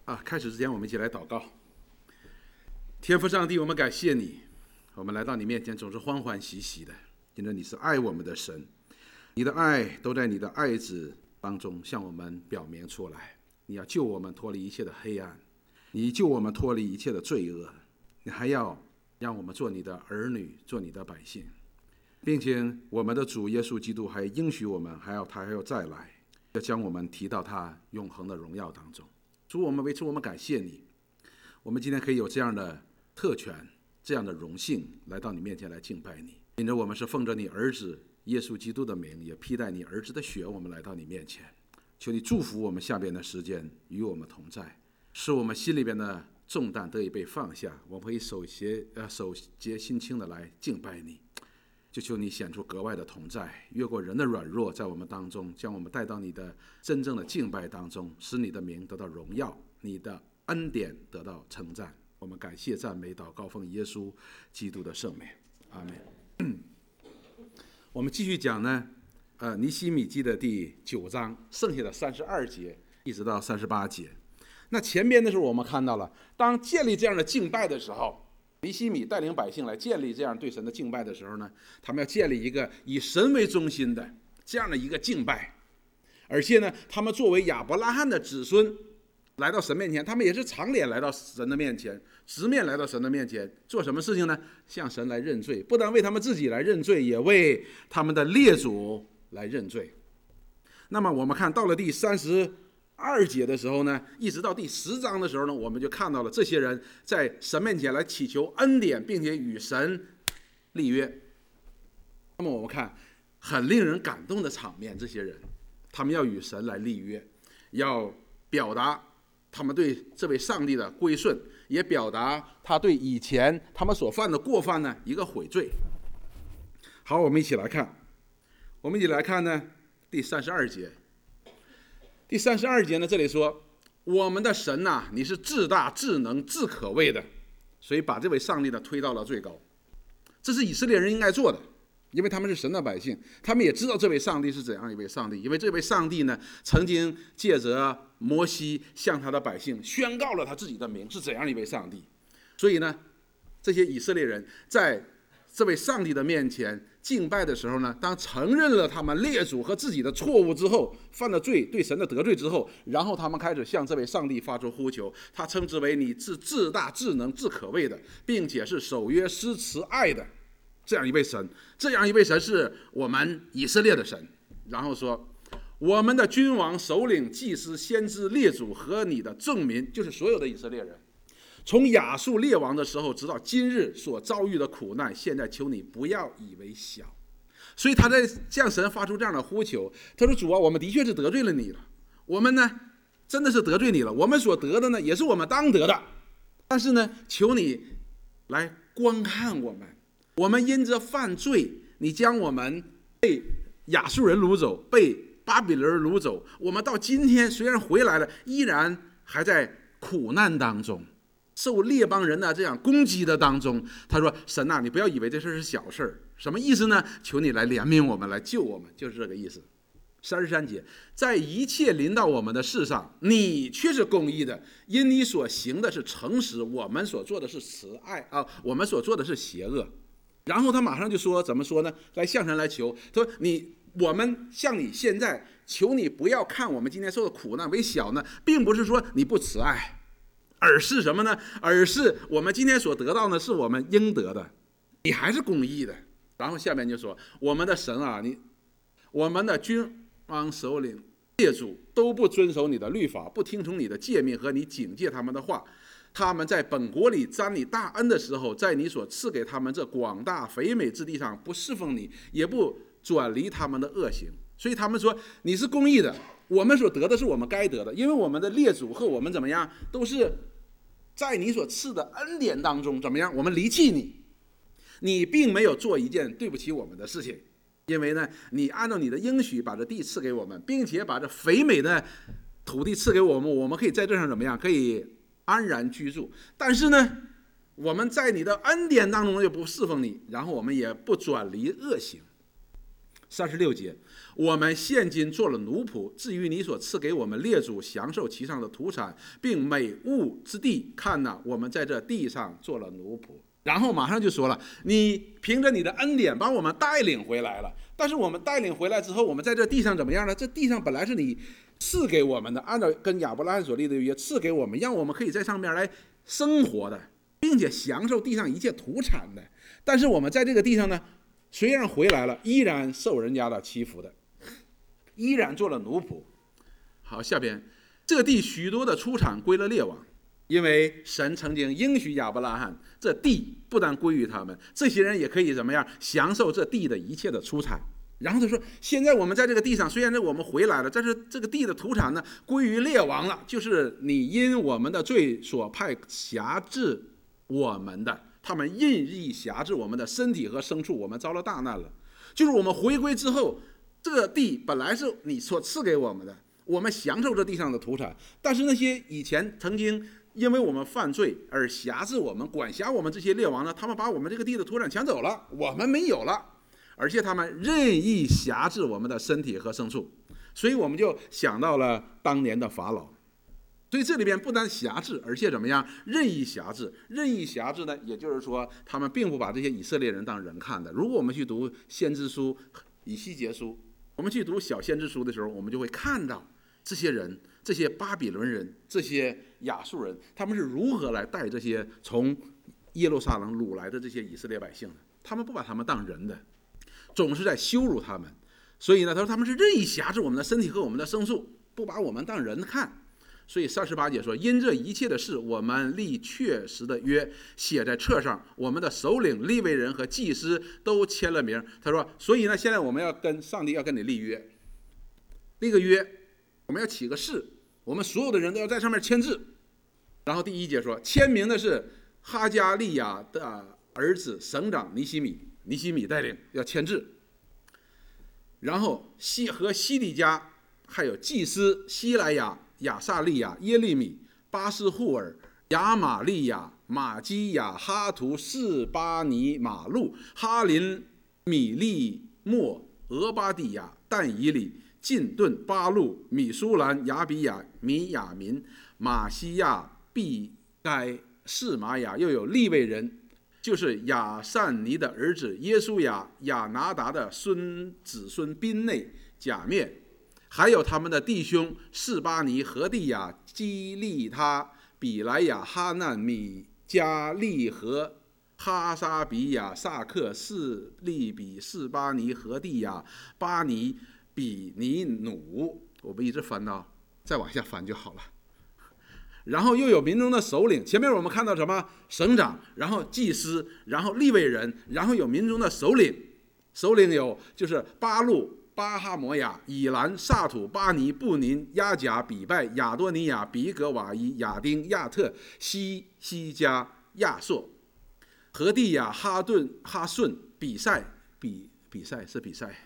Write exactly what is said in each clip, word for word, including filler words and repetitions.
啊，开始之前我们一起来祷告。天父上帝，我们感谢你，我们来到你面前总是欢欢喜喜的，因为你是爱我们的神，你的爱都在你的爱子当中向我们表明出来。你要救我们脱离一切的黑暗，你救我们脱离一切的罪恶，你还要让我们做你的儿女，做你的百姓，并且我们的主耶稣基督还应许我们，还要他还要再来，要将我们提到他永恒的荣耀当中。主，我们为此我们感谢你，我们今天可以有这样的特权，这样的荣幸来到你面前来敬拜你。因着我们是奉着你儿子耶稣基督的名，也披戴你儿子的血，我们来到你面前，求你祝福我们下边的时间与我们同在，使我们心里边的重担得以被放下，我们可以手洁呃手洁心清的来敬拜你。就求你显出格外的同在，越过人的软弱，在我们当中将我们带到你的真正的敬拜当中，使你的名得到荣耀，你的恩典得到称赞。我们感谢赞美祷告奉耶稣基督的圣名，阿们。我们继续讲呢呃，尼希米记的第九章剩下的三十二节一直到三十八节。那前边的时候我们看到了，当建立这样的敬拜的时候，尼希米带领百姓来建立这样对神的敬拜的时候呢，他们要建立一个以神为中心的这样的一个敬拜，而且呢，他们作为亚伯拉罕的子孙来到神面前，他们也是长脸来到神的面前，直面来到神的面前，做什么事情呢？向神来认罪，不但为他们自己来认罪，也为他们的列祖来认罪。那么我们看到了第三十二节的时候呢，一直到第十章的时候呢，我们就看到了这些人在神面前来祈求恩典，并且与神立约。那么我们看很令人感动的场面，这些人他们要与神来立约，要表达他们对这位上帝的归顺，也表达他对以前他们所犯的过犯呢一个悔罪。好，我们一起来看，我们一起来看呢第三十二节。第三十二节呢，这里说我们的神呐、啊，你是至大至能至可畏的，所以把这位上帝呢推到了最高。这是以色列人应该做的，因为他们是神的百姓，他们也知道这位上帝是怎样一位上帝，因为这位上帝呢曾经借着摩西向他的百姓宣告了他自己的名是怎样一位上帝。所以呢，这些以色列人在这位上帝的面前敬拜的时候呢，当承认了他们列祖和自己的错误之后，犯了罪，对神的得罪之后，然后他们开始向这位上帝发出呼求，他称之为你是至大至能至可畏的，并且是守约施慈爱的这样一位神。这样一位神是我们以色列的神。然后说我们的君王首领祭司先知列祖和你的众民，就是所有的以色列人，从亚述列王的时候直到今日所遭遇的苦难，现在求你不要以为小。所以他在向神发出这样的呼求，他说主啊，我们的确是得罪了你了，我们呢真的是得罪你了，我们所得的呢也是我们当得的，但是呢求你来观看我们，我们因着犯罪，你将我们被亚述人掳走，被巴比伦人掳走，我们到今天虽然回来了，依然还在苦难当中，受列邦人的这样攻击的当中。他说神啊，你不要以为这事是小事。什么意思呢？求你来怜悯我们，来救我们，就是这个意思。三十三节，在一切临到我们的事上，你却是公义的，因你所行的是诚实，我们所做的是慈爱啊，我们所做的是邪恶。然后他马上就说怎么说呢？来向神来求，他说你我们向你现在求你不要看我们今天受的苦难为小呢，并不是说你不慈爱，而是什么呢？而是我们今天所得到的是我们应得的，你还是公义的。然后下面就说我们的神啊，你我们的君王首领列祖都不遵守你的律法，不听从你的诫命和你警戒他们的话，他们在本国里沾你大恩的时候，在你所赐给他们这广大肥美之地上不侍奉你，也不转离他们的恶行。所以他们说你是公义的，我们所得的是我们该得的，因为我们的列祖和我们怎么样，都是在你所赐的恩典当中怎么样，我们离弃你，你并没有做一件对不起我们的事情，因为呢，你按照你的应许把这地赐给我们，并且把这肥美的土地赐给我们，我们可以在这上怎么样，可以安然居住。但是呢，我们在你的恩典当中又不侍奉你，然后我们也不转离恶行。 三十六节，我们现今做了奴仆，至于你所赐给我们列祖享受其上的土产，并美物之地，看哪，我们在这地上做了奴仆。然后马上就说了，你凭着你的恩典把我们带领回来了，但是我们带领回来之后，我们在这地上怎么样呢？这地上本来是你赐给我们的，按照跟亚伯拉罕所立的约赐给我们，让我们可以在上面来生活的，并且享受地上一切土产的。但是我们在这个地上呢，虽然回来了，依然受人家的欺负的，依然做了奴仆。好，下边这个地许多的出产归了列王，因为神曾经应许亚伯拉罕，这地不但归于他们，这些人也可以怎么样享受这地的一切的出产。然后他说，现在我们在这个地上，虽然我们回来了，但是这个地的土产呢归于列王了，就是你因我们的罪所派辖制我们的，他们任意辖制我们的身体和牲畜，我们遭了大难了。就是我们回归之后，这个地本来是你所赐给我们的，我们享受这地上的土产，但是那些以前曾经因为我们犯罪而辖制我们、管辖我们这些列王呢，他们把我们这个地的土产抢走了，我们没有了，而且他们任意辖制我们的身体和牲畜，所以我们就想到了当年的法老。所以这里边不但辖制，而且怎么样？任意辖制。任意辖制呢，也就是说，他们并不把这些以色列人当人看的。如果我们去读先知书、以西结书，我们去读小先知书的时候，我们就会看到这些人、这些巴比伦人、这些亚述人，他们是如何来带这些从耶路撒冷掳来的这些以色列百姓的。他们不把他们当人的，总是在羞辱他们。所以呢，他说他们是任意辖制我们的身体和我们的牲畜，不把我们当人看。所以三十八节说，因这一切的事，我们立确实的约，写在册上，我们的首领、利未人和祭司都签了名。他说，所以呢，现在我们要跟上帝要跟你立约，立个约，我们要起个誓，我们所有的人都要在上面签字。然后第一节说，签名的是哈加利亚的儿子省长尼西米，尼西米带领要签字。然后西和西底家还有祭司西莱亚、亚撒利亚、耶利米、巴斯户尔、亚玛利亚、马基亚、哈图、士巴尼、马路、哈林、米利莫、俄巴底亚、但以里、近顿、巴路、米舒兰、亚比亚、米亚民、马西亚、毕该、士玛雅，又有利未人，就是亚善尼的儿子耶稣亚、亚拿达的孙子孙宾内、甲面，还有他们的弟兄示巴尼、何地亚、基利他、比莱亚、哈难、米加利和哈沙比亚、萨克、士利比、示巴尼、何地亚、巴尼、比尼努，我们一直翻到再往下翻就好了。然后又有民中的首领，前面我们看到什么？省长，然后祭司，然后利未人，然后有民中的首领。首领有就是巴路、巴哈摩亚、以兰、萨土、巴尼、布宁、亚甲、比拜、亚多尼亚、比格瓦伊、亚丁、亚特、西西加、亚硕、何地亚、哈顿、哈顺、比赛、比比赛是比赛。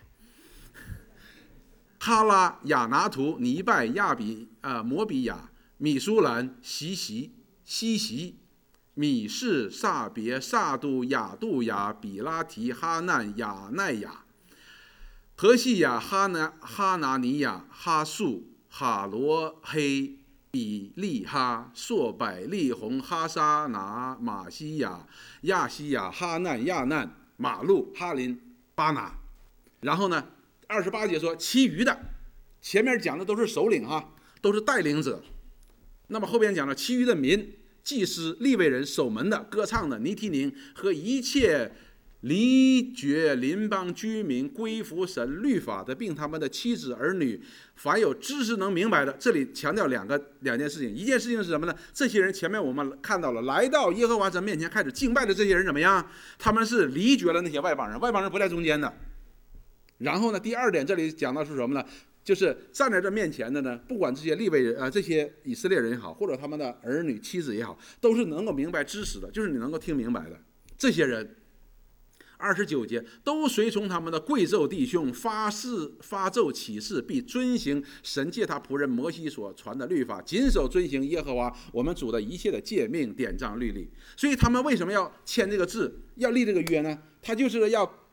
哈拉、亚拿图、尼拜、亚比啊、呃、摩比亚、米舒兰、西西、西西、米士、萨别、萨杜、亚杜亚、比拉提、哈难、亚奈亚、何西亚、哈拿、哈拿尼亚、哈素、哈罗黑、比利哈、朔百利红、哈沙拿、马西亚、亚西亚、哈难、亚难、马路、哈林、巴拿。然后呢，二十八节说，其余的，前面讲的都是首领哈，都是带领者。那么后边讲了其余的民、祭司、利未人、守门的、歌唱的、尼提宁和一切离绝邻邦居民归服神律法的，并他们的妻子儿女，凡有知识能明白的。这里强调两个两件事情，一件事情是什么呢？这些人前面我们看到了，来到耶和华神面前开始敬拜的这些人怎么样？他们是离绝了那些外邦人，外邦人不在中间的。然后呢，第二点这里讲到是什么呢？就是站在这面前的呢，不管这些利未人啊、呃，这些以色列人也好，或者他们的儿女妻子也好，都是能够明白知识的，就是你能够听明白的。这些人，二十九节都随从他们的贵胄弟兄发誓发咒起誓，必遵行神借他仆人摩西所传的律法，谨守遵行耶和华我们主的一切的诫命典章律例。所以他们为什么要签这个字，要立这个约呢？他就是要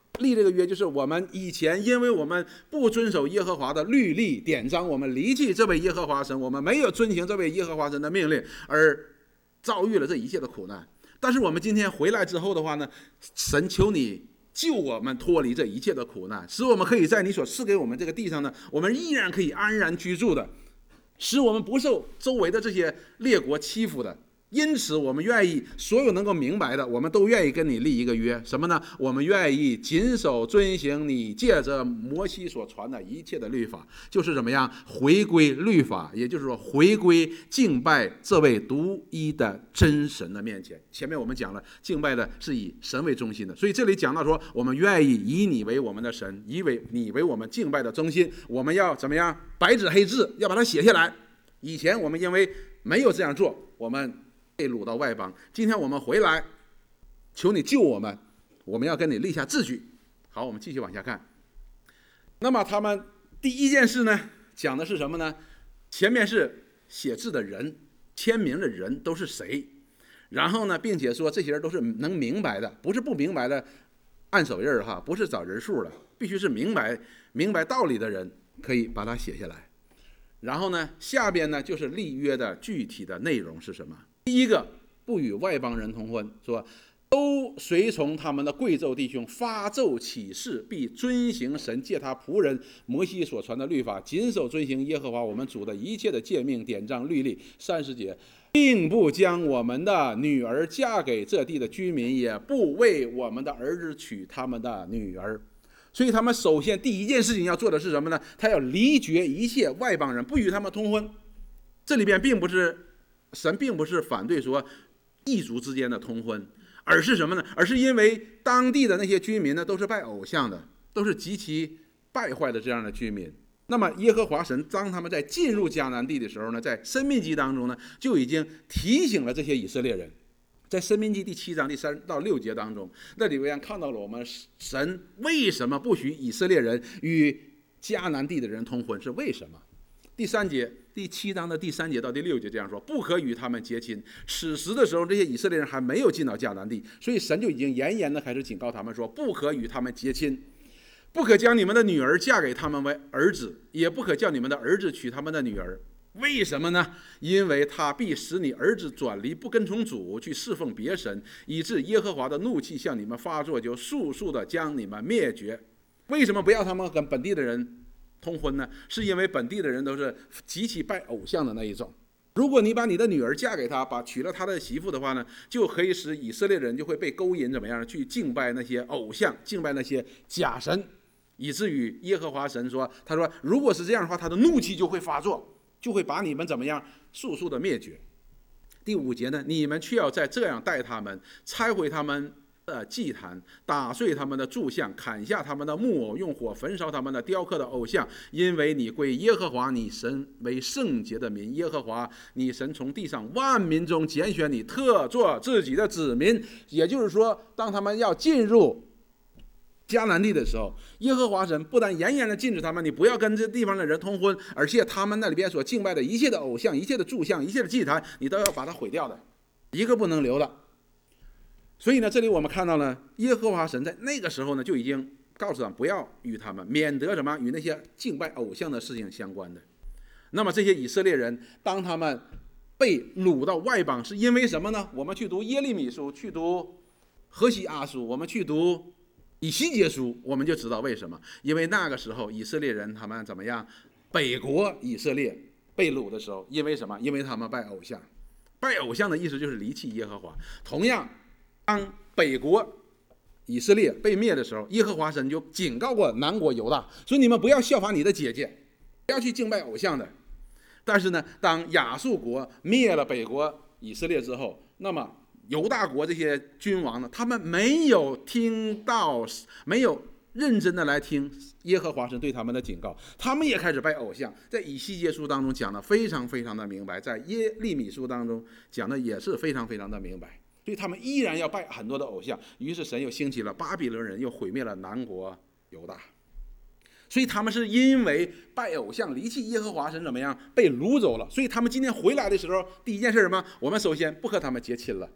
立这个约就是我们以前因为我们不遵守耶和华的律例典章，我们离弃这位耶和华神，我们没有遵行这位耶和华神的命令，而遭遇了这一切的苦难。但是我们今天回来之后的话呢，神求你救我们脱离这一切的苦难，使我们可以在你所赐给我们这个地上呢，我们依然可以安然居住的，使我们不受周围的这些列国欺负的。因此我们愿意所有能够明白的，我们都愿意跟你立一个约，什么呢？我们愿意谨守遵行你借着摩西所传的一切的律法，就是怎么样回归律法，也就是说回归敬拜这位独一的真神的面前。前面我们讲了，敬拜的是以神为中心的，所以这里讲到说，我们愿意以你为我们的神，以为你为我们敬拜的中心。我们要怎么样？白纸黑字要把它写下来。以前我们因为没有这样做，我们被掳到外邦，今天我们回来，求你救我们，我们要跟你立下字据。好，我们继续往下看。那么他们第一件事呢，讲的是什么呢？前面是写字的人，签名的人都是谁，然后呢，并且说这些人都是能明白的，不是不明白的按手印哈，不是找人数的，必须是明白明白道理的人可以把它写下来。然后呢，下边呢就是立约的具体的内容是什么？第一个，不与外邦人通婚，说都随从他们的贵胄弟兄发咒起誓，必遵行神借他仆人摩西所传的律法，谨守遵行耶和华我们主的一切的诫命典章律例。三十节，并不将我们的女儿嫁给这地的居民，也不为我们的儿子娶他们的女儿。所以他们首先第一件事情要做的是什么呢？他要离绝一切外邦人，不与他们通婚。这里边并不是神并不是反对说异族之间的通婚，而是什么呢？而是因为当地的那些居民呢，都是拜偶像的，都是极其败坏的这样的居民。那么耶和华神当他们在进入迦南地的时候呢，在申命记当中呢，就已经提醒了这些以色列人。在申命记第七章第三到六节当中，那里边看到了我们神为什么不许以色列人与迦南地的人通婚，是为什么？第三节，第七章的第三节到第六节这样说：不可与他们结亲。此时的时候，这些以色列人还没有进到迦南地，所以神就已经严严的开始警告他们说，不可与他们结亲，不可将你们的女儿嫁给他们为儿子，也不可叫你们的儿子娶他们的女儿。为什么呢？因为他必使你儿子转离不跟从主，去侍奉别神，以致耶和华的怒气向你们发作，就速速的将你们灭绝。为什么不要他们跟本地的人通婚呢？是因为本地的人都是极其拜偶像的那一种。如果你把你的女儿嫁给他，把娶了他的媳妇的话呢，就可以使以色列人就会被勾引怎么样去敬拜那些偶像，敬拜那些假神，以至于耶和华神说，他说如果是这样的话，他的怒气就会发作，就会把你们怎么样速速的灭绝。第五节呢，你们却要再这样待他们，拆毁他们的祭坛，打碎他们的柱像，砍下他们的木偶，用火焚烧他们的雕刻的偶像，因为你归耶和华你神为圣洁的民，耶和华你神从地上万民中拣选你，特作自己的子民。也就是说，当他们要进入迦南地的时候，耶和华神不但严严的禁止他们，你不要跟这地方的人通婚，而且他们那里边所敬拜的一切的偶像、一切的柱像、一切的祭坛，你都要把它毁掉的，一个不能留的。所以呢，这里我们看到呢，耶和华神在那个时候呢，就已经告诉他们不要与他们，免得什么与那些敬拜偶像的事情相关的。那么这些以色列人，当他们被掳到外邦，是因为什么呢？我们去读耶利米书，去读何西阿书，我们去读以西结书，我们就知道为什么。因为那个时候以色列人他们怎么样？北国以色列被掳的时候，因为什么？因为他们拜偶像。拜偶像的意思就是离弃耶和华。同样，当北国以色列被灭的时候，耶和华神就警告过南国犹大，说你们不要效法你的姐姐，不要去敬拜偶像的。但是呢，当亚述国灭了北国以色列之后，那么犹大国这些君王呢，他们没有听到，没有认真的来听耶和华神对他们的警告，他们也开始拜偶像。在以西结书当中讲的非常非常的明白，在耶利米书当中讲的也是非常非常的明白，所以他们依然要拜很多的偶像。于是神又兴起了巴比伦人，又毁灭了南国犹大。所以他们是因为拜偶像离弃耶和华神怎么样被掳走了，所以他们今天回来的时候，第一件事什么？我们首先不和他们结亲了，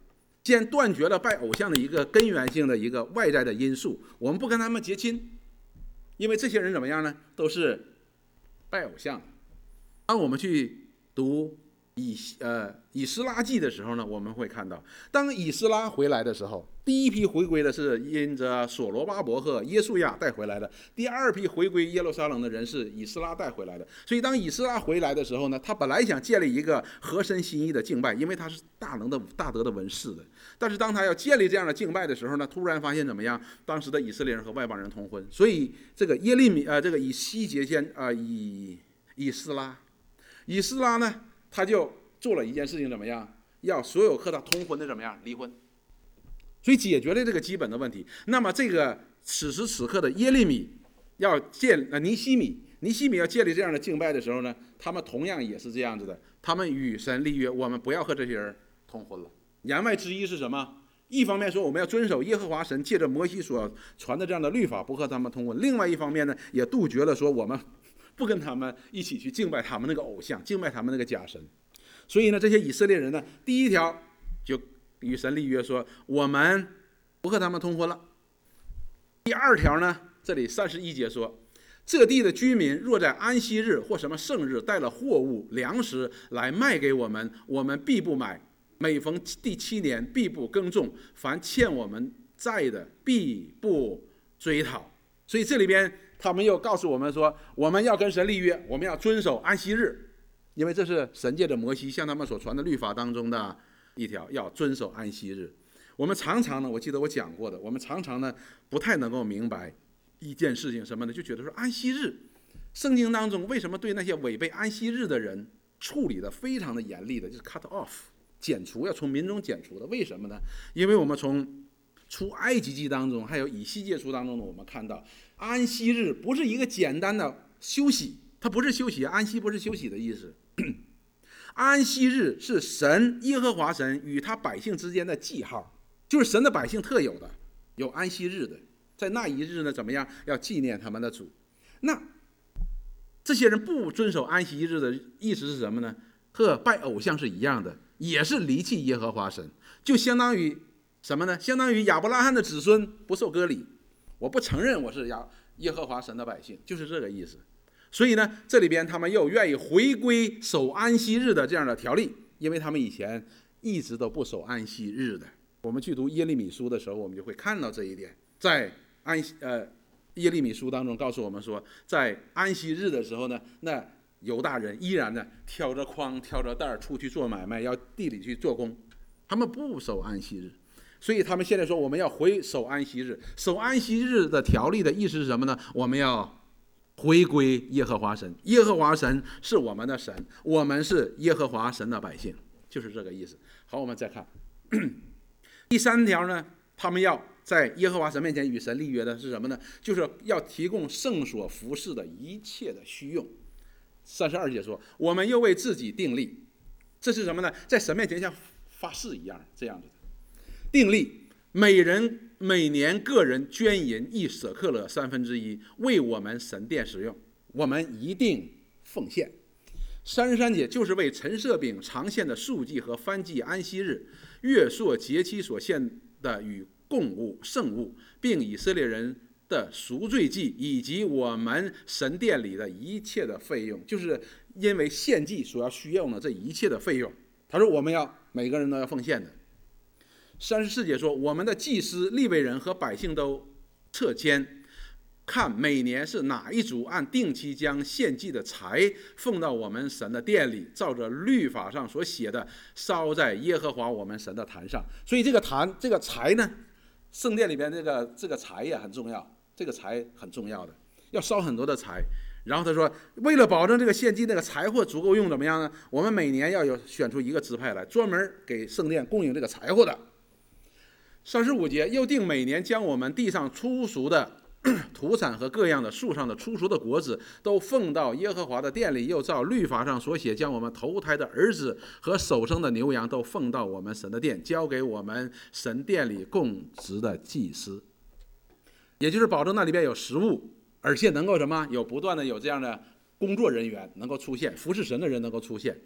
先断绝了拜偶像的一个根源性的一个外在的因素，我们不跟他们结亲，因为这些人怎么样呢？都是拜偶像。当我们去读以呃以斯拉记的时候呢，我们会看到，当以斯拉回来的时候，第一批回归的是因着所罗巴伯和耶稣亚带回来的，第二批回归耶路撒冷的人是以斯拉带回来的。所以当以斯拉回来的时候呢，他本来想建立一个合神心意的敬拜，因为他是大能的大德的文士的。但是当他要建立这样的敬拜的时候呢，突然发现怎么样？当时的以色列人和外邦人通婚，所以这个耶利米呃这个以西结先啊、呃、以以斯拉，以斯拉呢？他就做了一件事情，怎么样？要所有和他通婚的怎么样离婚，所以解决了这个基本的问题。那么这个此时此刻的耶利米要建呃尼西米，尼西米要建立这样的敬拜的时候呢，他们同样也是这样子的。他们与神立约，我们不要和这些人通婚了。言外之意是什么？一方面说我们要遵守耶和华神借着摩西所传的这样的律法，不和他们通婚；另外一方面呢，也杜绝了说我们不跟他们一起去敬拜他们那个偶像，敬拜他们那个假神。所以呢，这些以色列人呢，第一条就与神立约说，我们不和他们通婚了。第二条呢，这里三十一节说，这地的居民若在安息日或什么圣日带了货物、粮食来卖给我们，我们必不买；每逢第七年，必不耕种；凡欠我们债的，必不追讨。所以这里边他们又告诉我们说，我们要跟神立约，我们要遵守安息日，因为这是神借着摩西向他们所传的律法当中的一条，要遵守安息日。我们常常呢，我记得我讲过的，我们常常呢不太能够明白一件事情什么呢？就觉得说安息日，圣经当中为什么对那些违背安息日的人处理的非常的严厉的，就是 cut off 剪除，要从民中剪除的？为什么呢？因为我们从出埃及记当中，还有以西结书当中呢，我们看到安息日不是一个简单的休息，它不是休息，安息不是休息的意思。安息日是神耶和华神与他百姓之间的记号，就是神的百姓特有的，有安息日的，在那一日呢，怎么样？要纪念他们的主。那这些人不遵守安息日的意思是什么呢？和拜偶像是一样的，也是离弃耶和华神，就相当于什么呢？相当于亚伯拉罕的子孙不受割礼，我不承认我是亚耶和华神的百姓，就是这个意思。所以呢，这里边他们又愿意回归守安息日的这样的条例，因为他们以前一直都不守安息日的。我们去读耶利米书的时候，我们就会看到这一点。在安呃耶利米书当中告诉我们说，在安息日的时候呢，那犹大人依然呢挑着筐挑着担出去做买卖，要地里去做工，他们不守安息日。所以他们现在说我们要回守安息日。守安息日的条例的意思是什么呢？我们要回归耶和华神，耶和华神是我们的神，我们是耶和华神的百姓，就是这个意思。好，我们再看第三条呢，他们要在耶和华神面前与神立约的是什么呢？就是要提供圣所服侍的一切的需用。三十二节说，我们又为自己订立，这是什么呢？在神面前像发誓一样，这样子的订立，每人每年个人捐银一舍克勒三分之一，为我们神殿使用，我们一定奉献。三十三节就是为陈设饼常献的素祭和燔祭安息日、月朔节期所献的与供物圣物，并以色列人的赎罪祭，以及我们神殿里的一切的费用，就是因为献祭所要需要的这一切的费用。他说我们要每个人都要奉献的。三十四节说，我们的祭司、利未人和百姓都测监，看每年是哪一族按定期将献祭的柴奉到我们神的殿里，照着律法上所写的烧在耶和华我们神的坛上。所以这个坛这个柴呢，圣殿里边这个这个柴也很重要，这个柴很重要的，要烧很多的柴。然后他说，为了保证这个献祭那个柴火足够用，怎么样呢？我们每年要有选出一个支派来，专门给圣殿供应这个柴火的。三十五节又定每年将我们地上出熟的土产和各样的树上的出熟的果子都奉到耶和华的殿里，又照律法上所写，将我们头胎的儿子和首生的牛羊都奉到我们神的殿，交给我们神殿里供职的祭司，也就是保证那里边有食物，而且能够什么有不断的有这样的工作人员能够出现，服侍神的人能够出现。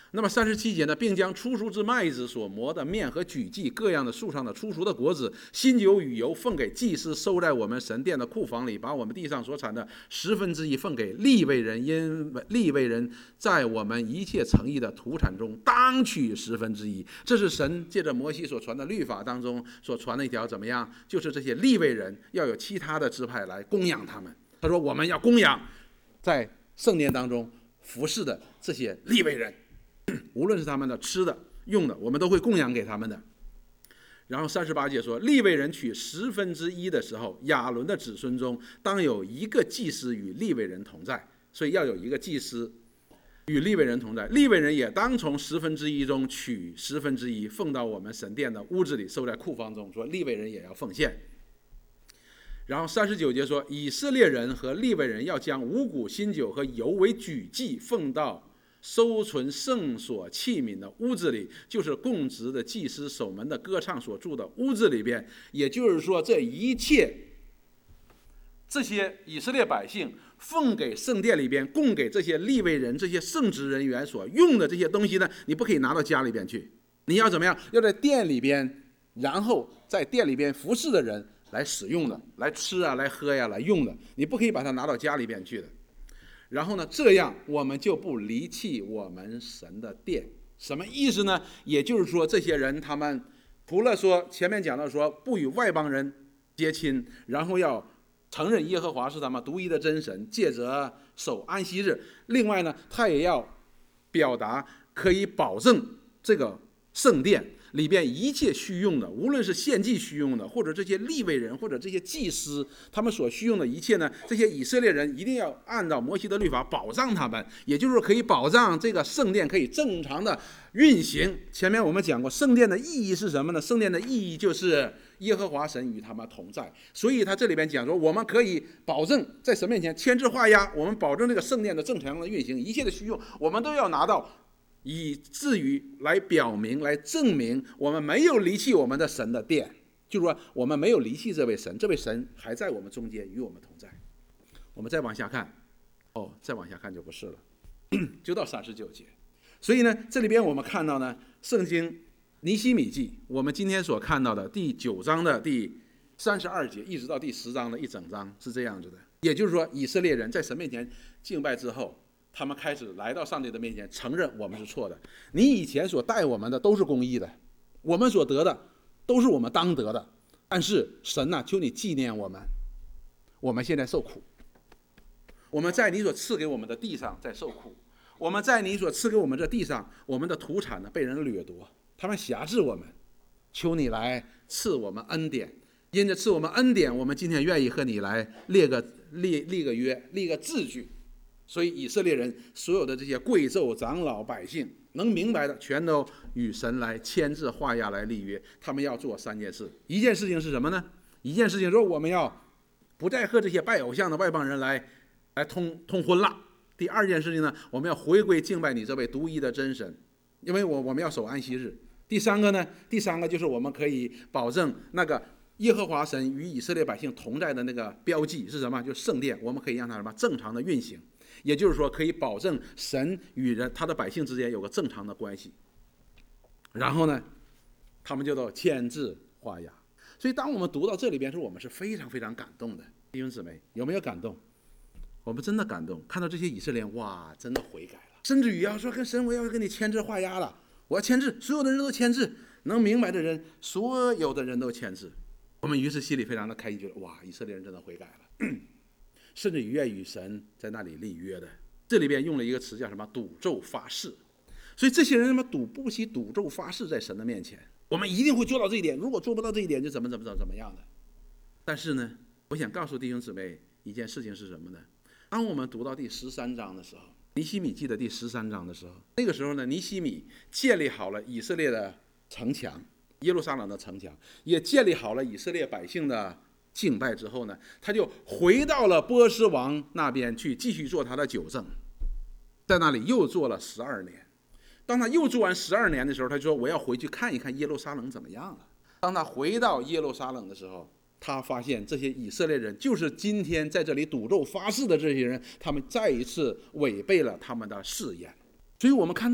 那么三十七节呢，并将初熟之麦子所磨的面和举祭各样的树上的初熟的果子、新酒与油奉给祭司，收在我们神殿的库房里，把我们地上所产的十分之一奉给利未人，因为利未人在我们一切诚意的土产中当取十分之一。这是神借着摩西所传的律法当中所传的一条怎么样？就是这些利未人要有其他的支派来供养他们。他说我们要供养在圣殿当中服侍的这些利未人，无论是他们的吃的用的，我们都会供养给他们的。然后三十八节说，利未人取十分之一的时候，亚伦的子孙中当有一个祭司与利未人同在，所以要有一个祭司与利未人同在。利未人也当从十分之一中取十分之一，奉到我们神殿的屋子里，收在库房中。说利未人也要奉献。然后三十九节说，以色列人和利未人要将五谷、新酒和油为举祭，奉到收存圣所器皿的屋子里，就是供职的祭司守门的歌唱所住的屋子里边。也就是说，这一切这些以色列百姓奉给圣殿里边供给这些利未人、这些圣职人员所用的这些东西呢，你不可以拿到家里边去，你要怎么样？要在店里边，然后在店里边服侍的人来使用的，来吃啊，来喝呀，来用的，你不可以把它拿到家里边去的。然后呢，这样我们就不离弃我们神的殿。什么意思呢？也就是说，这些人他们除了说前面讲到说不与外邦人结亲，然后要承认耶和华是他们独一的真神，借着守安息日，另外呢，他也要表达可以保证这个圣殿里边一切需用的，无论是献祭需用的，或者这些利未人，或者这些祭司，他们所需用的一切呢，这些以色列人一定要按照摩西的律法保障他们，也就是说可以保障这个圣殿可以正常的运行。前面我们讲过，圣殿的意义是什么呢？圣殿的意义就是耶和华神与他们同在，所以他这里边讲说，我们可以保证在神面前签字画押，我们保证这个圣殿的正常的运行，一切的需用我们都要拿到，以至于来表明、来证明我们没有离弃我们的神的殿，就是说我们没有离弃这位神，这位神还在我们中间，与我们同在。我们再往下看，哦，再往下看就不是了，就到三十九节。所以呢，这里边我们看到呢，圣经尼希米记，我们今天所看到的第九章的第三十二节，一直到第十章的一整章是这样子的。也就是说，以色列人在神面前敬拜之后，他们开始来到上帝的面前，承认我们是错的。你以前所待我们的都是公义的，我们所得的都是我们当得的。但是神呐、啊，求你纪念我们，我们现在受苦，我们在你所赐给我们的地上在受苦，我们在你所赐给我们这地上，我们的土产呢被人掠夺，他们辖制我们，求你来赐我们恩典。因着赐我们恩典，我们今天愿意和你来列个立立个约，立个字据。所以以色列人所有的这些贵胄、长老、百姓能明白的，全都与神来签字画押来立约。他们要做三件事，一件事情是什么呢？一件事情说我们要不再和这些拜偶像的外邦人来来通通婚了。第二件事情呢，我们要回归敬拜你这位独一的真神，因为我我们要守安息日。第三个呢，第三个就是我们可以保证那个耶和华神与以色列百姓同在的那个标记是什么？就是圣殿，我们可以让它什么正常的运行。也就是说，可以保证神与人他的百姓之间有个正常的关系。然后呢，他们就都签字画押。所以，当我们读到这里边时，我们是非常非常感动的。弟兄姊妹，有没有感动？我们真的感动，看到这些以色列人，哇，真的悔改了，甚至于要说跟神，我要跟你签字画押了，我要签字，所有的人都签字，能明白的人，所有的人都签字。我们于是心里非常的开心，觉得哇，以色列人真的悔改了。甚至于愿与神在那里立约的，这里边用了一个词叫什么？赌咒发誓。所以这些人什么赌不惜赌咒发誓在神的面前，我们一定会做到这一点。如果做不到这一点，就怎么怎么怎么怎么样的。但是呢，我想告诉弟兄姊妹一件事情是什么呢？当我们读到第十三章的时候，尼希米记的第十三章的时候，那个时候呢，尼希米建立好了以色列的城墙，耶路撒冷的城墙，也建立好了以色列百姓的敬拜之后呢，他就回到了波斯王那边去继续做他的九正，在那里又做了十二年。当他又做完十二年的时候，他说我要回去看一看耶路撒冷怎么样了。当他回到耶路撒冷的时候，他发现这些以色列人就是今天在这里赌咒发誓的这些人，他们再一次违背了他们的誓言。所以我们看到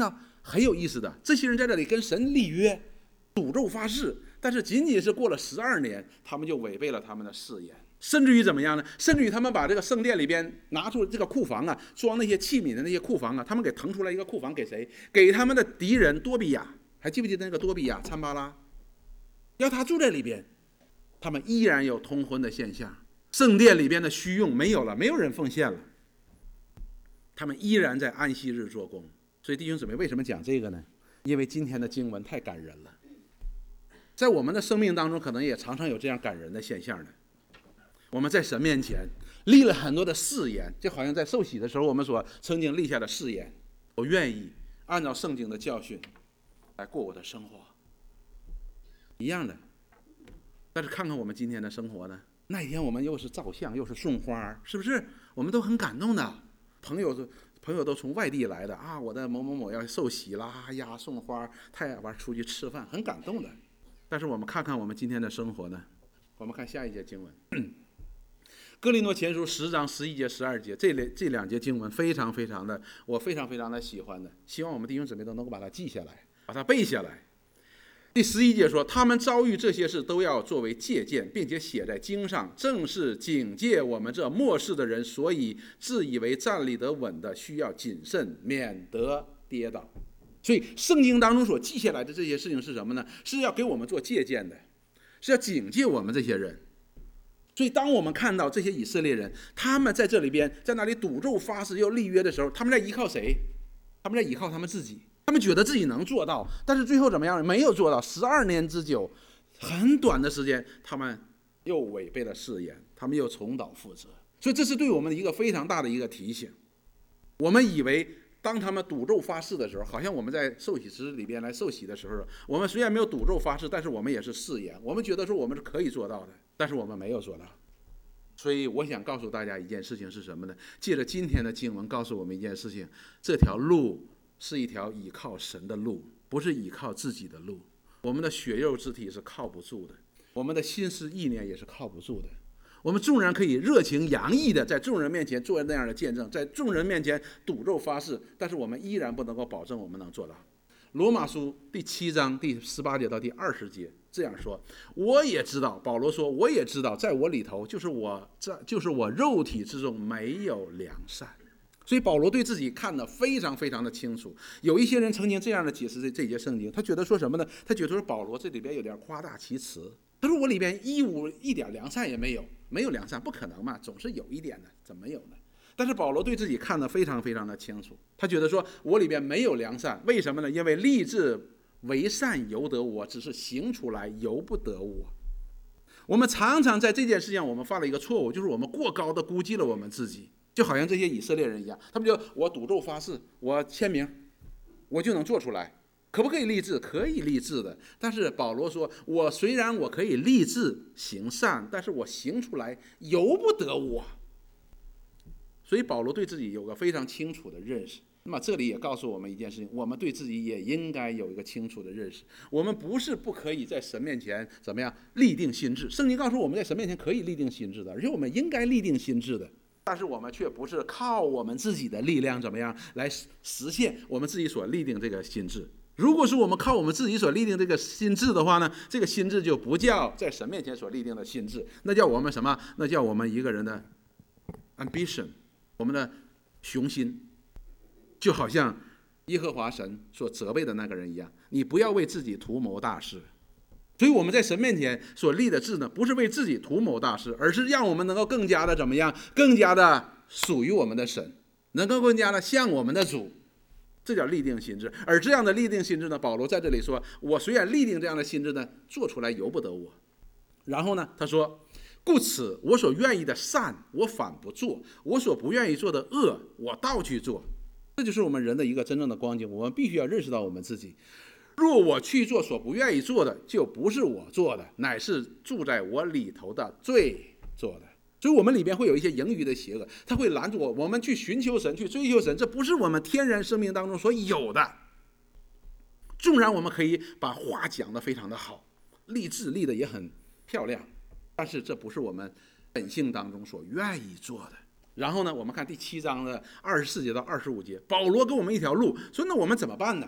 很有意思的，这些人在这里跟神立约，赌咒发誓，但是仅仅是过了十二年，他们就违背了他们的誓言。甚至于怎么样呢？甚至于他们把这个圣殿里边拿出这个库房啊，装那些器皿的那些库房啊，他们给腾出来一个库房给谁？给他们的敌人多比亚。还记不记得那个多比亚参巴拉？要他住在里边，他们依然有通婚的现象。圣殿里边的虚用没有了，没有人奉献了，他们依然在安息日做工。所以弟兄姊妹，为什么讲这个呢？因为今天的经文太感人了。在我们的生命当中，可能也常常有这样感人的现象的。我们在神面前立了很多的誓言，就好像在受洗的时候我们所曾经立下的誓言，我愿意按照圣经的教训来过我的生活一样的。但是看看我们今天的生活呢，那一天我们又是照相又是送花，是不是我们都很感动的？朋友朋友都从外地来的啊，我的某某某要受洗啦呀，送花，太阳玩出去吃饭，很感动的。但是我们看看我们今天的生活呢，我们看下一节经文哥林多前书十章十一节十二节，这两这两节经文非常非常的，我非常非常的喜欢的，希望我们弟兄姊妹都能够把它记下来，把它背下来。第十一节说，他们遭遇这些事都要作为借鉴，并且写在经上，正是警戒我们这末世的人，所以自以为站立得稳的，需要谨慎，免得跌倒。所以圣经当中所记下来的这些事情是什么呢？是要给我们做借鉴的，是要警戒我们这些人。所以当我们看到这些以色列人，他们在这里边在那里赌咒发誓又立约的时候，他们在依靠谁？他们在依靠他们自己，他们觉得自己能做到，但是最后怎么样？没有做到。十二年之久，很短的时间，他们又违背了誓言，他们又重蹈覆辙。所以这是对我们一个非常大的一个提醒。我们以为当他们赌咒发誓的时候，好像我们在受洗池里边来受洗的时候，我们虽然没有赌咒发誓，但是我们也是誓言，我们觉得说我们是可以做到的，但是我们没有做到。所以我想告诉大家一件事情是什么呢？借着今天的经文告诉我们一件事情，这条路是一条倚靠神的路，不是倚靠自己的路。我们的血肉之体是靠不住的，我们的心思意念也是靠不住的。我们纵然可以热情洋溢的在众人面前做那样的见证，在众人面前赌咒发誓，但是我们依然不能够保证我们能做到。罗马书第七章第十八节到第二十节这样说，我也知道，保罗说，我也知道，在我里头，就是我这就是我肉体之中没有良善。所以保罗对自己看得非常非常的清楚。有一些人曾经这样的解释这这节圣经，他觉得说什么呢？他觉得说保罗这里边有点夸大其词。他说我里边一无一点良善也没有，没有良善不可能嘛，总是有一点的，怎么有呢？但是保罗对自己看得非常非常的清楚，他觉得说我里边没有良善，为什么呢？因为立志为善由得我，只是行出来由不得我。我们常常在这件事上我们犯了一个错误，就是我们过高的估计了我们自己，就好像这些以色列人一样，他们就我赌咒发誓，我签名，我就能做出来。可不可以立志？可以立志的。但是保罗说，我虽然我可以立志行善，但是我行出来由不得我。所以保罗对自己有个非常清楚的认识。那么这里也告诉我们一件事情，我们对自己也应该有一个清楚的认识。我们不是不可以在神面前怎么样立定心志，圣经告诉我们在神面前可以立定心志的，而且我们应该立定心志的。但是我们却不是靠我们自己的力量怎么样来实现我们自己所立定这个心志。如果是我们靠我们自己所立定这个心志的话呢，这个心志就不叫在神面前所立定的心志，那叫我们什么？那叫我们一个人的 ambition， 我们的雄心。就好像耶和华神所责备的那个人一样，你不要为自己图谋大事。所以我们在神面前所立的志呢，不是为自己图谋大事，而是让我们能够更加的怎么样，更加的属于我们的神，能够更加的像我们的主。这叫立定心志。而这样的立定心志呢，保罗在这里说，我虽然立定这样的心志呢，做出来由不得我。然后呢，他说，故此我所愿意的善我反不做，我所不愿意做的恶我倒去做。这就是我们人的一个真正的光景，我们必须要认识到我们自己。若我去做所不愿意做的，就不是我做的，乃是住在我里头的罪做的。所以我们里边会有一些盈余的邪恶，它会拦住我，我们去寻求神，去追求神，这不是我们天然生命当中所有的。纵然我们可以把话讲得非常的好，立志立得也很漂亮，但是这不是我们本性当中所愿意做的。然后呢，我们看第七章的二十四节到二十五节，保罗给我们一条路，说那我们怎么办呢？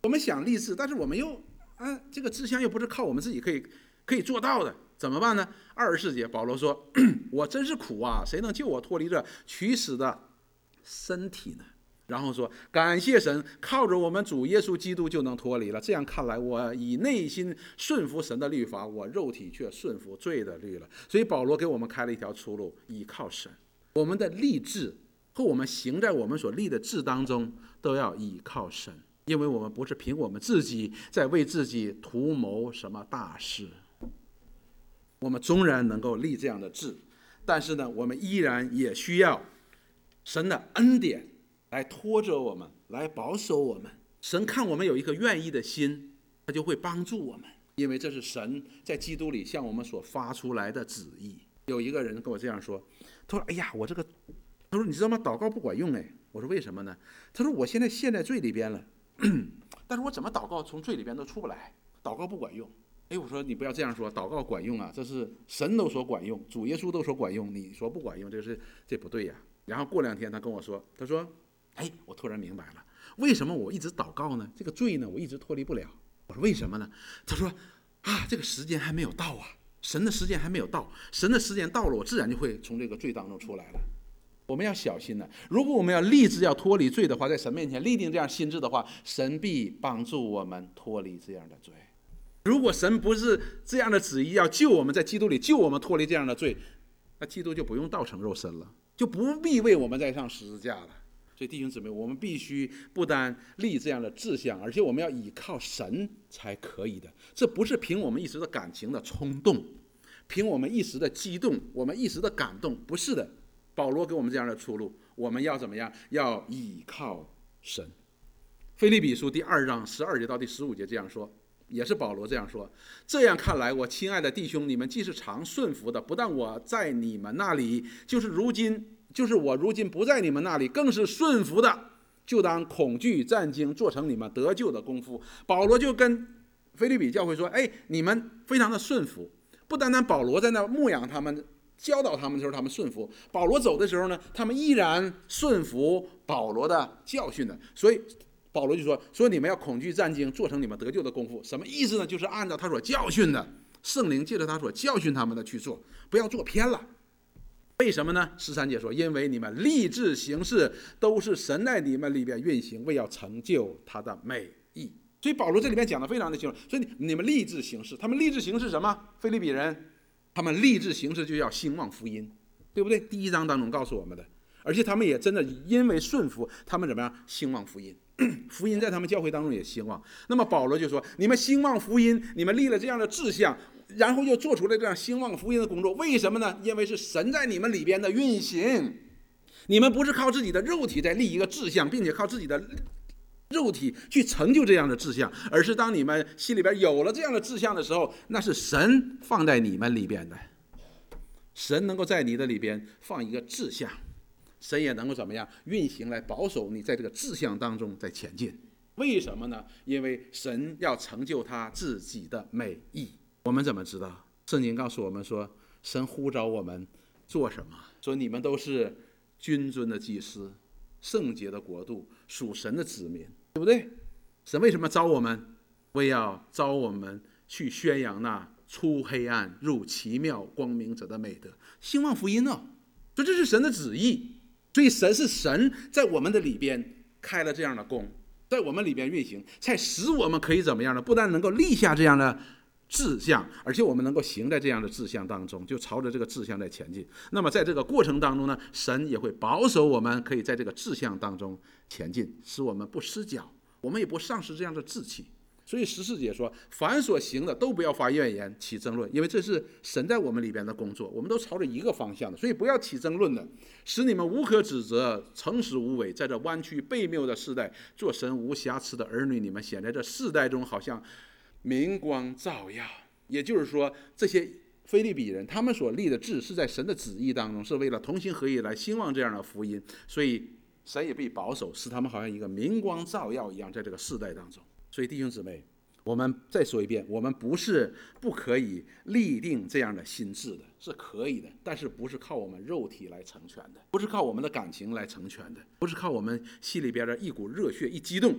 我们想立志，但是我们又啊，这个志向又不是靠我们自己可以可以做到的，怎么办呢？二十四节保罗说我真是苦啊，谁能救我脱离这取死的身体呢？然后说感谢神，靠着我们主耶稣基督就能脱离了。这样看来，我以内心顺服神的律法，我肉体却顺服罪的律了。所以保罗给我们开了一条出路，依靠神。我们的立志和我们行在我们所立的志当中，都要依靠神，因为我们不是凭我们自己在为自己图谋什么大事。我们纵然能够立这样的志，但是呢，我们依然也需要神的恩典来拖着我们，来保守我们。神看我们有一颗愿意的心，他就会帮助我们，因为这是神在基督里向我们所发出来的旨意。有一个人跟我这样说，他说哎呀，我这个他说你知道吗，祷告不管用。哎，我说为什么呢？他说我现在陷在罪里边了但是我怎么祷告从罪里边都出不来，祷告不管用。哎，我说你不要这样说，祷告管用啊，这是神都说管用，主耶稣都说管用，你说不管用，这是这不对呀。然后过两天他跟我说，他说哎，我突然明白了，为什么我一直祷告呢？这个罪呢，我一直脱离不了。我说为什么呢？他说啊，这个时间还没有到啊，神的时间还没有到，神的时间到了，我自然就会从这个罪当中出来了。我们要小心了，如果我们要立志要脱离罪的话，在神面前立定这样心志的话，神必帮助我们脱离这样的罪。如果神不是这样的旨意要救我们，在基督里救我们脱离这样的罪，那基督就不用道成肉身了，就不必为我们再上十字架了。所以弟兄姊妹，我们必须不单立这样的志向，而且我们要依靠神才可以的。这不是凭我们一时的感情的冲动，凭我们一时的激动，我们一时的感动，不是的。保罗给我们这样的出路，我们要怎么样？要依靠神。腓立比书第二章十二节到第十五节这样说，也是保罗这样说。这样看来，我亲爱的弟兄，你们既是常顺服的，不但我在你们那里，就是如今就是我如今不在你们那里，更是顺服的，就当恐惧战惊，做成你们得救的功夫。保罗就跟腓立比教会说，哎，你们非常的顺服，不单单保罗在那牧养他们教导他们的时候他们顺服，保罗走的时候呢，他们依然顺服保罗的教训的。所以保罗就说说你们要恐惧战惊，做成你们得救的功夫。什么意思呢？就是按照他所教训的，圣灵借着他所教训他们的去做，不要做偏了。为什么呢？十三节说，因为你们立志行事都是神在你们里边运行，为要成就他的美意。所以保罗这里面讲的非常的清楚，所以你们立志行事，他们立志行事什么？腓立比人他们立志行事就要兴旺福音，对不对？第一章当中告诉我们的。而且他们也真的因为顺服，他们怎么样兴旺福音福音在他们教会当中也兴旺。那么保罗就说，你们兴旺福音，你们立了这样的志向，然后又做出了这样兴旺福音的工作，为什么呢？因为是神在你们里边的运行，你们不是靠自己的肉体在立一个志向，并且靠自己的肉体去成就这样的志向，而是当你们心里边有了这样的志向的时候，那是神放在你们里边的。神能够在你的里边放一个志向，神也能够怎么样运行来保守你在这个志向当中在前进。为什么呢？因为神要成就他自己的美意。我们怎么知道？圣经告诉我们说，神呼召我们做什么？说你们都是君尊的祭司，圣洁的国度，属神的子民，对不对？神为什么召我们？为要召我们去宣扬那出黑暗入奇妙光明者的美德，兴旺福音哦。所以这是神的旨意。所以神是神在我们的里边开了这样的工，在我们里边运行，才使我们可以怎么样呢？不但能够立下这样的志向，而且我们能够行在这样的志向当中，就朝着这个志向在前进。那么在这个过程当中呢，神也会保守我们可以在这个志向当中前进，使我们不失脚，我们也不丧失这样的志气。所以十四节说，凡所行的都不要发怨言起争论，因为这是神在我们里边的工作，我们都朝着一个方向的，所以不要起争论的，使你们无可指责，诚实无伪，在这弯曲悖谬的世代，做神无瑕疵的儿女。你们显在这世代中好像明光照耀。也就是说，这些腓立比人他们所立的志是在神的旨意当中，是为了同心合意来兴旺这样的福音，所以神也被保守，使他们好像一个明光照耀一样，在这个世代当中。所以弟兄姊妹，我们再说一遍，我们不是不可以立定这样的心志的，是可以的，但是不是靠我们肉体来成全的，不是靠我们的感情来成全的，不是靠我们心里边的一股热血一激动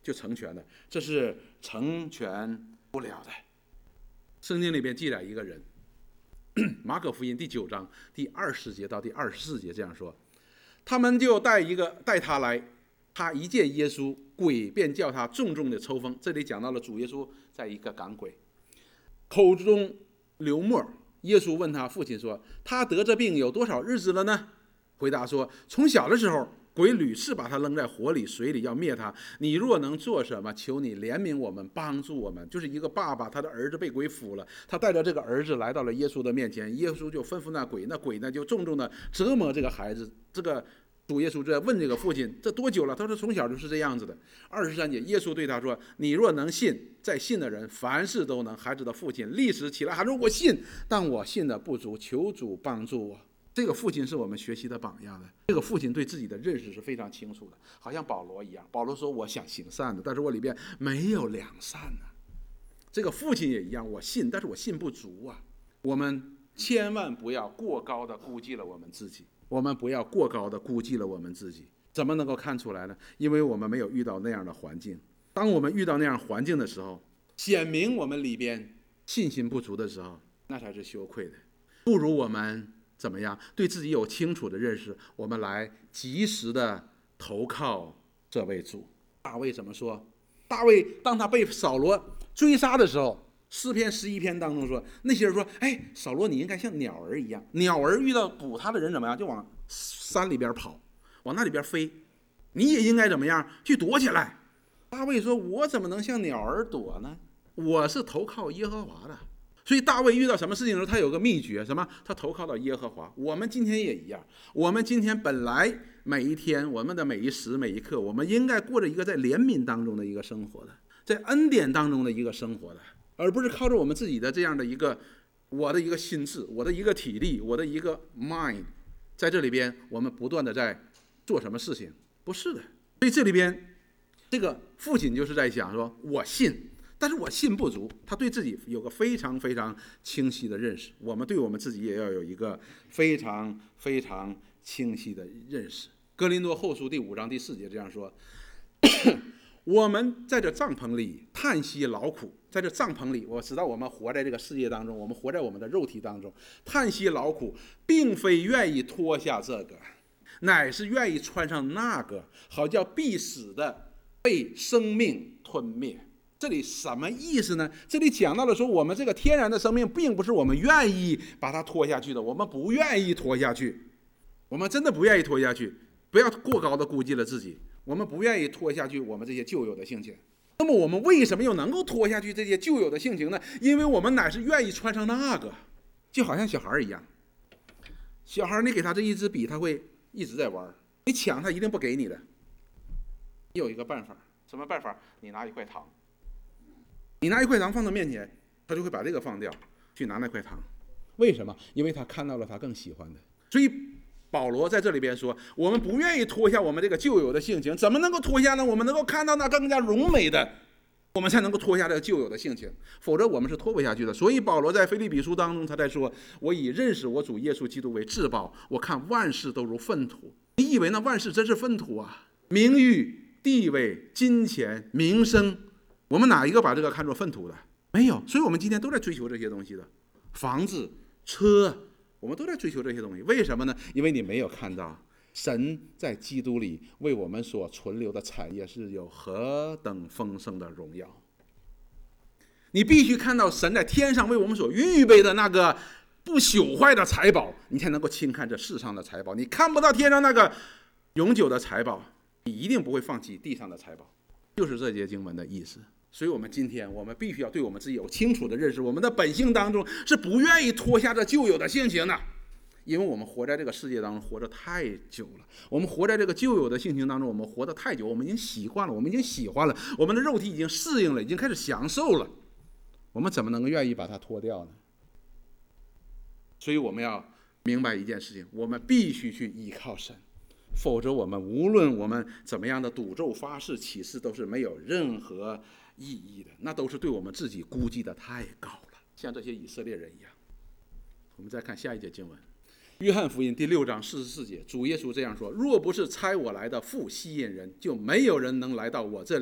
就成全了，这是成全不了的。圣经里边记载一个人，马可福音第九章第二十节到第二十四节这样说：他们就带一个带他来，他一见耶稣，鬼便叫他重重的抽风。这里讲到了主耶稣在一个赶鬼，口中流沫。耶稣问他父亲说：他得这病有多少日子了呢？回答说：从小的时候，鬼屡次把他扔在火里水里，要灭他。你若能做什么，求你怜悯我们，帮助我们。就是一个爸爸，他的儿子被鬼附了，他带着这个儿子来到了耶稣的面前，耶稣就吩咐那鬼，那鬼呢就重重的折磨这个孩子。这个主耶稣就问这个父亲：这多久了？他说：从小就是这样子的。二十三节，耶稣对他说：你若能信，在信的人凡事都能。孩子的父亲立时起来，喊说：我信，但我信的不足，求主帮助我。这个父亲是我们学习的榜样的。这个父亲对自己的认识是非常清楚的，好像保罗一样。保罗说：我想行善的，但是我里边没有良善呢。这个父亲也一样，我信，但是我信不足啊。我们千万不要过高的估计了我们自己，我们不要过高的估计了我们自己。怎么能够看出来呢？因为我们没有遇到那样的环境。当我们遇到那样环境的时候，显明我们里边信心不足的时候，那才是羞愧的。不如我们怎么样？对自己有清楚的认识，我们来及时的投靠这位主。大卫怎么说？大卫当他被扫罗追杀的时候，诗篇十一篇当中说，那些人说：哎，扫罗你应该像鸟儿一样。鸟儿遇到捕他的人怎么样？就往山里边跑，往那里边飞。你也应该怎么样？去躲起来。大卫说：我怎么能像鸟儿躲呢？我是投靠耶和华的。所以大卫遇到什么事情的时候，他有个秘诀，什么？他投靠到耶和华。我们今天也一样，我们今天本来每一天，我们的每一时每一刻，我们应该过着一个在怜悯当中的一个生活的，在恩典当中的一个生活的，而不是靠着我们自己的这样的一个我的一个心智，我的一个体力，我的一个 mind， 在这里边我们不断的在做什么事情，不是的。所以这里边这个父亲就是在想说，我信，但是我信不足。他对自己有个非常非常清晰的认识，我们对我们自己也要有一个非常非常清晰的认识。哥林多后书第五章第四节这样说：我们在这帐篷里叹息劳苦，在这帐篷里，我知道我们活在这个世界当中，我们活在我们的肉体当中，叹息劳苦，并非愿意脱下这个，乃是愿意穿上那个，好叫必死的被生命吞灭。这里什么意思呢？这里讲到了说，我们这个天然的生命并不是我们愿意把它脱下去的，我们不愿意脱下去，我们真的不愿意脱下去。不要过高的估计了自己，我们不愿意脱下去我们这些旧有的性情。那么我们为什么又能够脱下去这些旧有的性情呢？因为我们乃是愿意穿上那个，就好像小孩一样。小孩你给他这一支笔，他会一直在玩，你抢他一定不给你的。你有一个办法，什么办法？你拿一块糖，你拿一块糖放到面前，他就会把这个放掉，去拿那块糖。为什么？因为他看到了他更喜欢的。所以保罗在这里边说，我们不愿意脱下我们这个旧有的性情。怎么能够脱下呢？我们能够看到那更加荣美的，我们才能够脱下这个旧有的性情，否则我们是脱不下去的。所以保罗在腓立比书当中，他在说，我以认识我主耶稣基督为至宝，我看万事都如粪土。你以为那万事真是粪土啊？名誉、地位、金钱、名声，我们哪一个把这个看作粪土的？没有。所以我们今天都在追求这些东西的，房子、车，我们都在追求这些东西。为什么呢？因为你没有看到神在基督里为我们所存留的产业是有何等丰盛的荣耀。你必须看到神在天上为我们所预备的那个不朽坏的财宝，你才能够轻看这世上的财宝。你看不到天上那个永久的财宝，你一定不会放弃地上的财宝。就是这节经文的意思。所以我们今天我们必须要对我们自己有清楚的认识，我们的本性当中是不愿意脱下这旧有的性情的，因为我们活在这个世界当中活得太久了，我们活在这个旧有的性情当中，我们活得太久，我们已经习惯了，我们已经喜欢了，我们的肉体已经适应了，已经开始享受了，我们怎么能够愿意把它脱掉呢？所以我们要明白一件事情，我们必须去依靠神，否则我们无论我们怎么样的赌咒发誓起誓都是没有任何意义的，那都是对我们自己估计的太高了，像这些以色列人一样。我们再看下一节经文，约翰福音第六章四十四节，主耶稣这样说：若不是差我来的父吸引人，就没有人能来到我这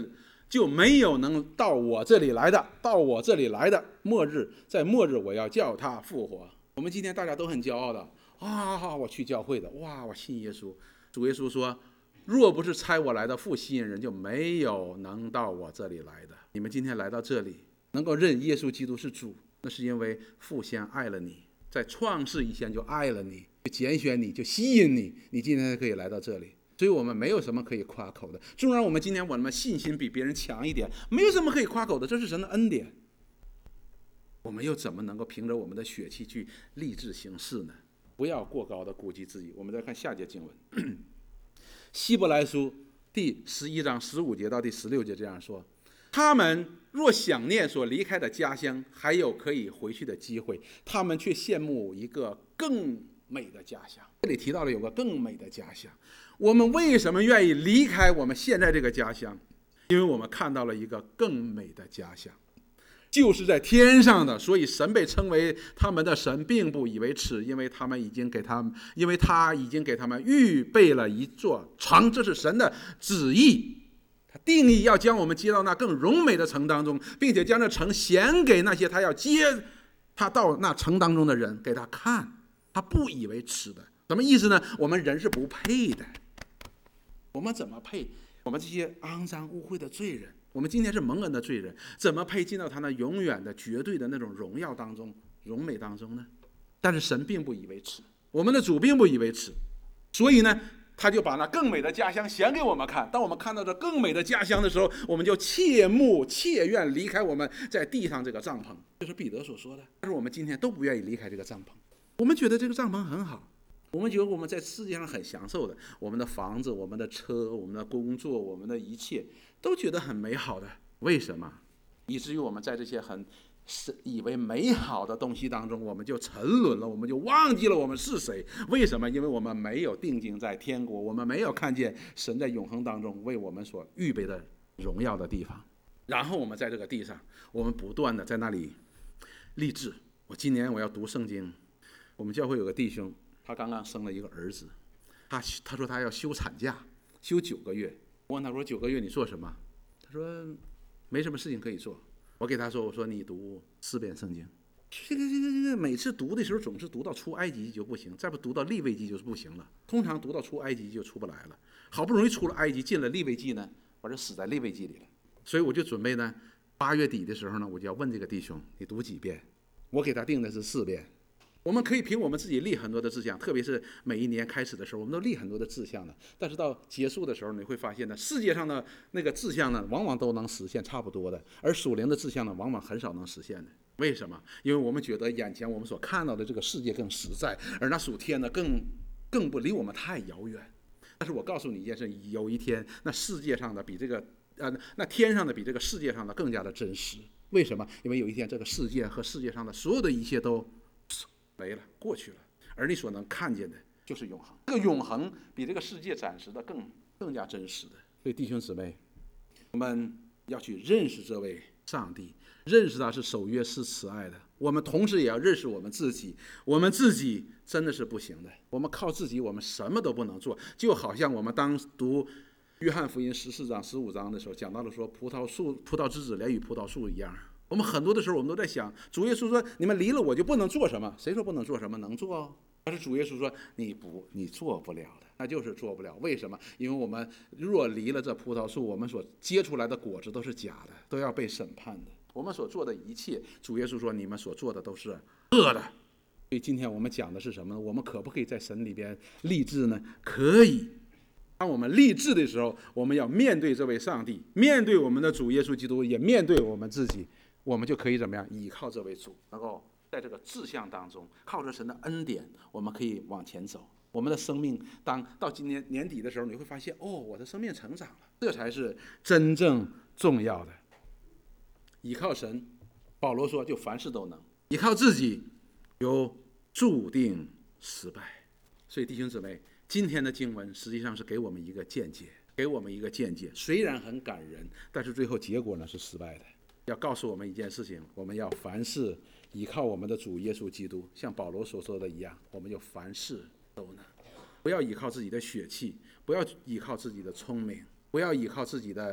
就没有能到我这里来的，到我这里来的末日，在末日我要叫他复活。我们今天大家都很骄傲的啊，我去教会的，哇，我信耶稣。主耶稣说，若不是差我来的父吸引人，就没有能到我这里来的。你们今天来到这里，能够认耶稣基督是主，那是因为父先爱了你，在创世以前就爱了你，就拣选你，就吸引你，你今天可以来到这里。所以我们没有什么可以夸口的，纵然我们今天我们信心比别人强一点，没有什么可以夸口的，这是神的恩典。我们又怎么能够凭着我们的血气去立志行事呢？不要过高的估计自己。我们再看下节经文，希伯来书第十一章十五节到第十六节这样说：他们若想念所离开的家乡，还有可以回去的机会，他们却羡慕一个更美的家乡。这里提到了有个更美的家乡。我们为什么愿意离开我们现在这个家乡？因为我们看到了一个更美的家乡，就是在天上的。所以神被称为他们的神，并不以为耻，因为他们已经给他们，因为他已经给他们预备了一座城，这是神的旨意。他定义要将我们接到那更荣美的城当中，并且将这城显给那些他要接他到那城当中的人，给他看，他不以为耻的。什么意思呢？我们人是不配的。我们怎么配？我们这些肮脏污秽的罪人，我们今天是蒙恩的罪人，怎么配进到他那永远的绝对的那种荣耀当中、荣美当中呢？但是神并不以为耻，我们的主并不以为耻，所以呢，他就把那更美的家乡显给我们看。当我们看到这更美的家乡的时候，我们就切慕切愿离开我们在地上这个帐篷。这是彼得所说的。但是我们今天都不愿意离开这个帐篷，我们觉得这个帐篷很好。我们觉得我们在世界上很享受的，我们的房子、我们的车、我们的工作、我们的一切都觉得很美好的。为什么？以至于我们在这些很以为美好的东西当中，我们就沉沦了，我们就忘记了我们是谁。为什么？因为我们没有定睛在天国，我们没有看见神在永恒当中为我们所预备的荣耀的地方。然后我们在这个地上，我们不断的在那里立志。我今年我要读圣经。我们教会有个弟兄，他刚刚生了一个儿子，他他说他要休产假，休九个月。我问他说九个月你做什么？他说没什么事情可以做。我给他说，我说你读四遍圣经。这个这个这个每次读的时候总是读到出埃及记就不行，再不读到利未记就是不行了。通常读到出埃及记就出不来了。好不容易出了埃及，进了利未记呢，我就死在利未记里了。所以我就准备呢，八月底的时候呢，我就要问这个弟兄，你读几遍？我给他定的是四遍。我们可以凭我们自己立很多的志向，特别是每一年开始的时候，我们都立很多的志向的。但是到结束的时候，你会发现呢，世界上的那个志向呢，往往都能实现差不多的，而属灵的志向呢，往往很少能实现的。为什么？因为我们觉得眼前我们所看到的这个世界更实在，而那属天呢，更更不离我们太遥远。但是我告诉你一件事，有一天那世界上的比这个呃，那天上的比这个世界上的更加的真实。为什么？因为有一天这个世界和世界上的所有的一切都没了，过去了，而你所能看见的就是永恒。这个永恒比这个世界暂时的更更加真实的。所以弟兄姊妹，我们要去认识这位上帝，认识他是守约是慈爱的。我们同时也要认识我们自己，我们自己真的是不行的，我们靠自己我们什么都不能做。就好像我们当读约翰福音十四章十五章的时候讲到了说，葡萄树葡萄枝子连与葡萄树一样。我们很多的时候我们都在想，主耶稣说你们离了我就不能做什么。谁说不能做什么？能做哦。但是主耶稣说你不你做不了的，那就是做不了。为什么？因为我们若离了这葡萄树，我们所结出来的果子都是假的，都要被审判的。我们所做的一切，主耶稣说你们所做的都是恶的。所以今天我们讲的是什么呢？我们可不可以在神里边立志呢？可以。当我们立志的时候，我们要面对这位上帝，面对我们的主耶稣基督，也面对我们自己，我们就可以怎么样？依靠这位主，能够在这个志向当中，靠着神的恩典，我们可以往前走。我们的生命当到今年年底的时候，你会发现，哦，我的生命成长了，这才是真正重要的。依靠神，保罗说就凡事都能；依靠自己，就注定失败。所以弟兄姊妹，今天的经文实际上是给我们一个见解，给我们一个见解。虽然很感人，但是最后结果呢是失败的。要告诉我们一件事情，我们要凡事依靠我们的主耶稣基督，像保罗所说的一样，我们就凡事都能。不要依靠自己的血气，不要依靠自己的聪明，不要依靠自己的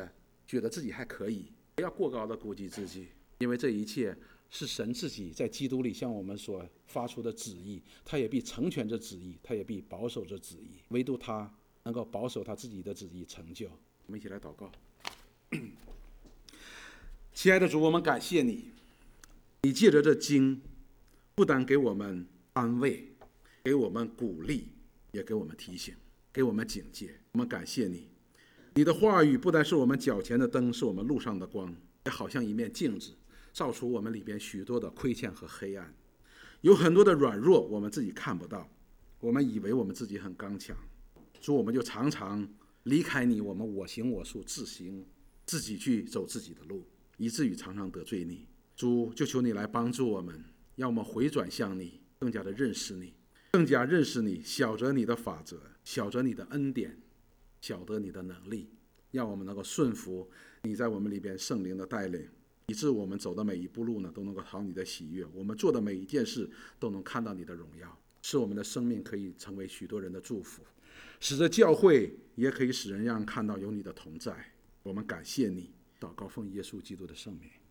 觉得自己还可以，不要过高的估计自己，因为这一切是神自己在基督里向我们所发出的旨意，他也必成全这旨意，他也必保守这旨意，唯独他能够保守他自己的旨意成就。我们一起来祷告。亲爱的主，我们感谢你，你借着这经不但给我们安慰，给我们鼓励，也给我们提醒，给我们警戒。我们感谢你，你的话语不但是我们脚前的灯，是我们路上的光，也好像一面镜子，照出我们里边许多的亏欠和黑暗。有很多的软弱我们自己看不到，我们以为我们自己很刚强，主，我们就常常离开你，我们我行我素，自行自己去走自己的路，以至于常常得罪你。主，就求你来帮助我们，让我们回转向你，更加的认识你，更加认识你，晓得你的法则，晓得你的恩典，晓得你的能力，让我们能够顺服你在我们里边圣灵的带领，以致我们走的每一步路呢，都能够讨你的喜悦，我们做的每一件事都能看到你的荣耀，使我们的生命可以成为许多人的祝福，使得教会也可以使人让人看到有你的同在。我们感谢你，祷告奉耶稣基督的圣名。